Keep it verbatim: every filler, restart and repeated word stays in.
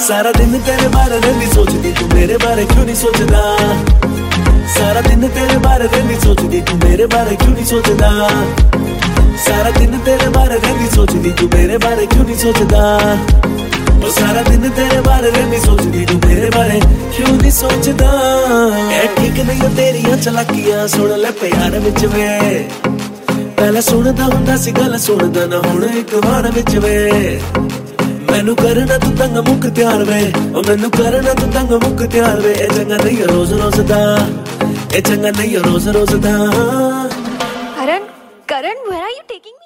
सारा दिन तेरे बारे रहनी सोचदी, तू मेरे बारे क्यों नहीं सोचदा। सारा दिन तेरे बारे रहनी सोचदी, तू मेरे बारे क्यों नहीं सोचदा। सारा दिन तेरे बारे रहनी सोचदी, तू मेरे बारे क्यों नहीं सोचदा। ओ सारा दिन तेरे बारे रहनी सोचदी, तू मेरे बारे क्यों नहीं सोचदा। ए ठीक नहीं हो तेरियां चलाकियां, सुन ले प्यार विच वे। पहला सुनदा हुंदा सी गल, सुनदा ना हुण इक वार विच वे। मैनू करना तू तंग मुक त्यार वे, ओ मैनू करना तू तंग मुक त्यार वे। ए चंगा नहीं रोज रोज दा, ए चंगा नहीं रोज रोज दा। Karan, Karan, where are you taking me?